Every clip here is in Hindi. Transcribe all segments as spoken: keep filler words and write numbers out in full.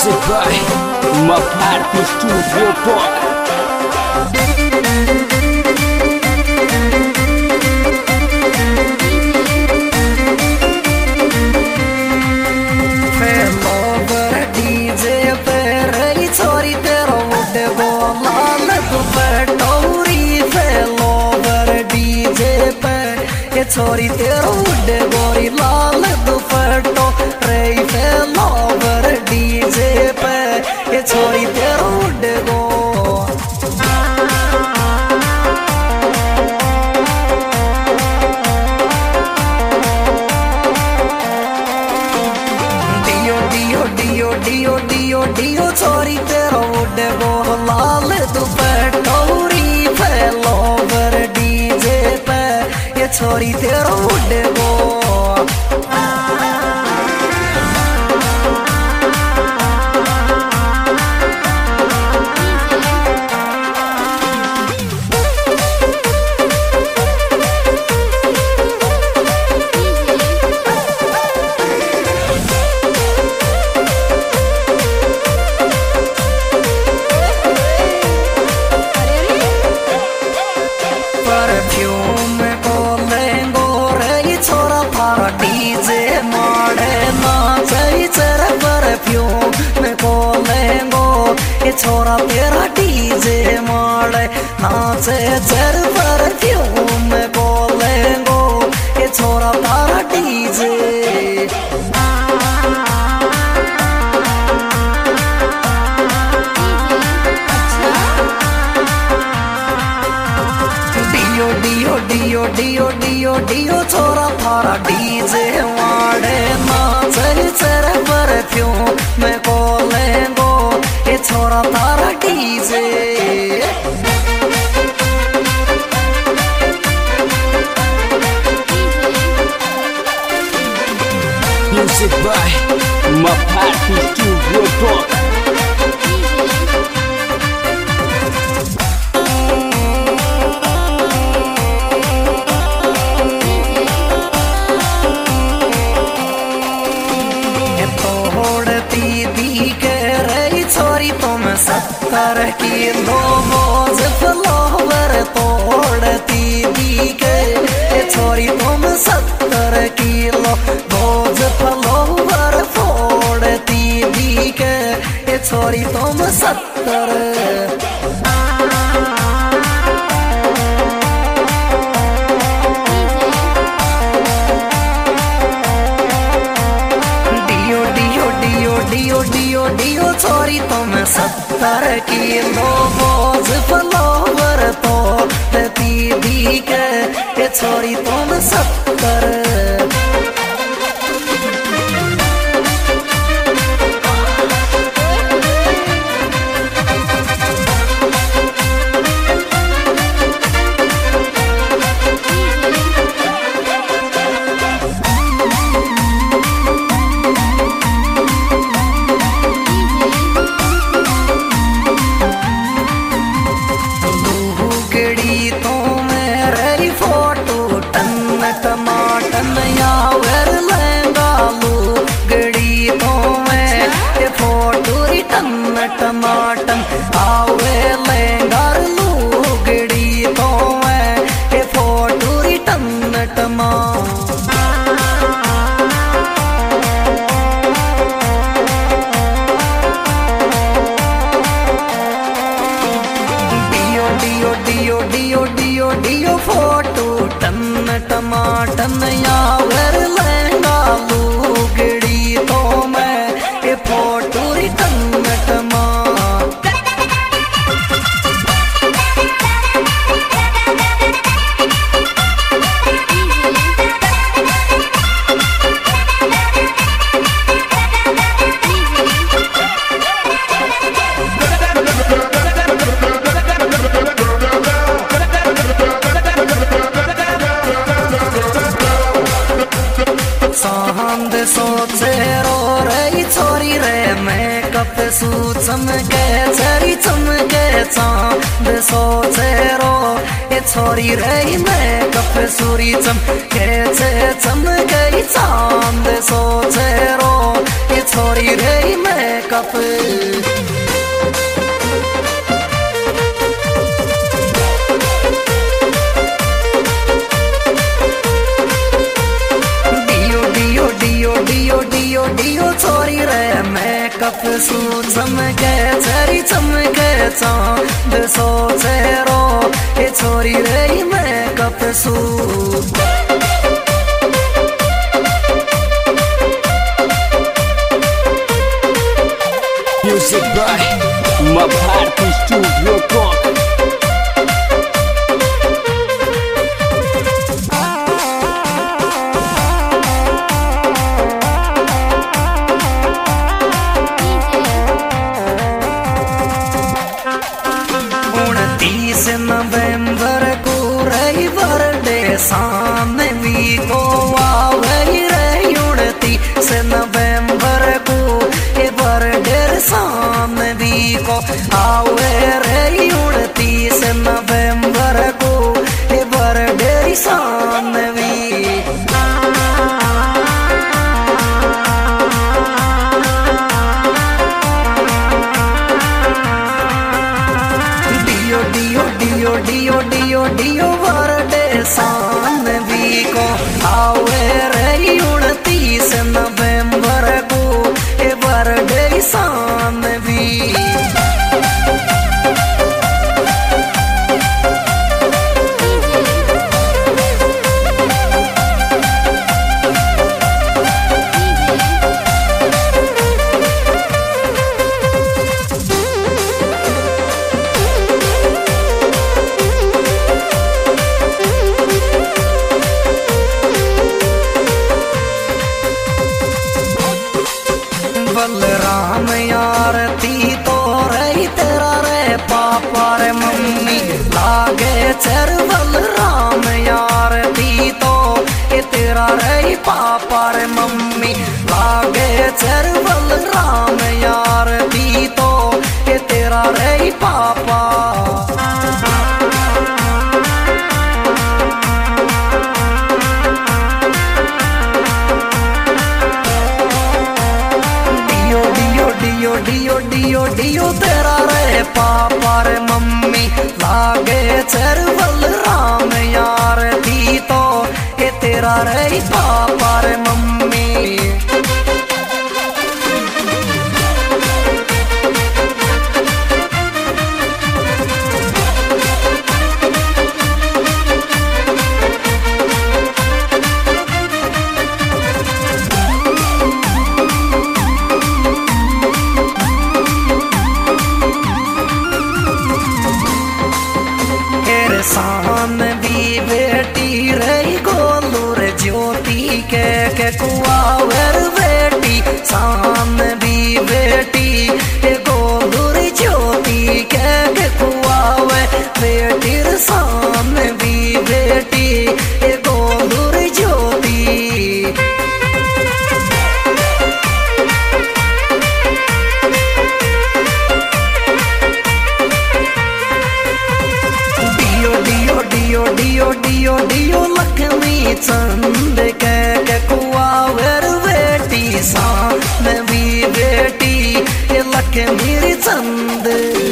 Music by Maparty Studio Talk. छोरी तेरो उड़े गोरी लाल दुपट्टो रे फेलोवर डीजे पे ये छोरी तेरो उड़े गो deo deo deo deo deo deo छोरी तेरो उड़े गो लाल दुपट्टो रे फेलोवर डीजे पे छोरी तेरो उड़े गो छोरा तेरा डीजे मारे नाचे चर परफ्यूम बोलेंगो ये छोरा तारा DJ deo deo deo deo deo deo छोरा तारा डीजे मारे नाचे चर परफ्यूम बोलेंगो ये छोरा तारा DJ Music by Maparty Studio Talk. सत्तर किलो मोज फ्लावर तोड़ती दी के छोरी तुम सत्तर किलो मोज फ्लावर फोड़ती दी के छोरी तुम सत्तर डियो डियो डियो छोरी तुम सत्तर किलो मोज फ्लावर तोड़ती दी के छोरी तुम सत्तर टमाटन यावर लहंगा लू गड़ी तो मैं ये फोटो रिटन टमाटन आवे लहंगा लू गड़ी तो मैं ये फोटो रिटन टमा deo deo deo deo deo deo photo टन टमाटन यावर लहंगा लू गड़ी तो मैं ये फोटो रिटन टमा सोचे रो रही छोरी रे मेकअप सू चमके चरी चमके चांद सोचे रो ये छोरी रे मेकअप सूरी चमके चमके चांद सोचे रो ये छोरी रे makeup makeup. Deo deo deo deo deo deo छोरी रे मेकअप सू चमके चरी चमके चांद सो चेहरो ए छोरी रे मेकअप सू। Music by Maparty Studio Talk. उनतीस नवंबर को रही बर्थडे सामने भी को आवई रही। उनतीस नवंबर को ये बर्थडे सामने भी को आवे रही। उनतीस नवंबर को ये बर्थडे सामने भी। Deo deo deo deo deo deo birthday सामने भी को आवे रही। उनतीस नवंबर को ये बर्थडे सामने भी। बलराम यार ती तो रही तेरा रे पापा रे मम्मी लागे चर। बलराम यार ती तो ये तेरा रे पापा रे मम्मी लागे चर। बलराम यार ती तो ये तेरा रे पापा। डियो डियो डियो डियो तेरा रे पापा रे मम्मी लागे चर। बलराम यार दी तो ये तेरा रे पापा रे मम्मी। शान भी बेटी रही गोलूर ज्योति के के कुआवर बेटी। शान भी बेटी गोलूर ज्योति के के कुआवर बेटी। शान भी बेटी गोलूर Jyoti. Deo deo deo deo Lakshmi Chand के के कुआवर बेटी। शान भी बेटी ये लक्ष्मी चंद।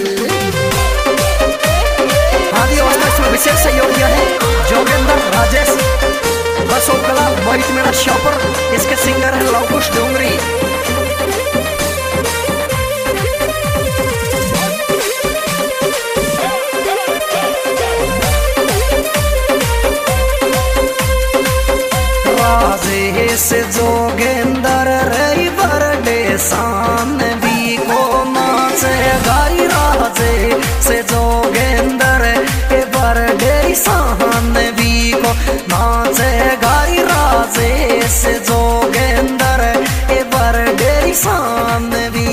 आदि अवस्था विशेष सहयोग दिया है जोगेंद्र राजेश बसोकला मोहित मेरा शॉपर। इसके सिंगर है लवकुश डोंगरी। से जोगेंदर रही बर्थडे सामने भी को नाचे गाई। राजे से जोगेंदर के बर्थडे सामने भी को नाचे गाई। राजे से जोगेंदर के बर्थडे सामने भी।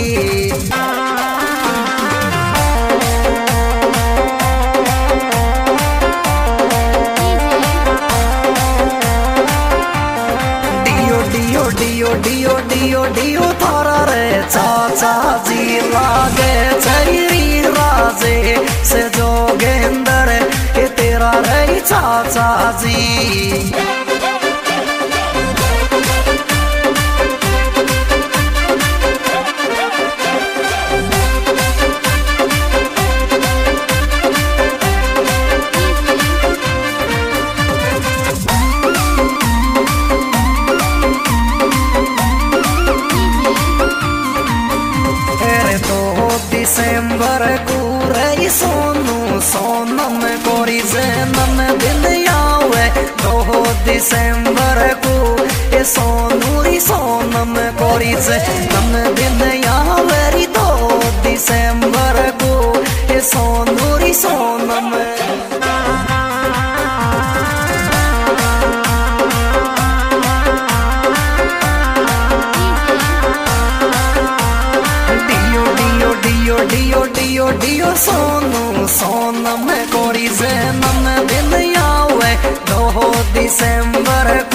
डियो डियो डियो डियो थारा रे चाचा जी लागे चरी। राजे से जोगेंदर के तेरा रे चाचा जी। सोनम कोरी जन्म दिन आवे दो दिसंबर को ये सोनूरी सोनम कोरी जन्म दिन आवे दो दिसंबर को ये सोनूरी Sonam deo deo deo Sonu Sonam कोरी जन्म दिन आवे दो दिसंबर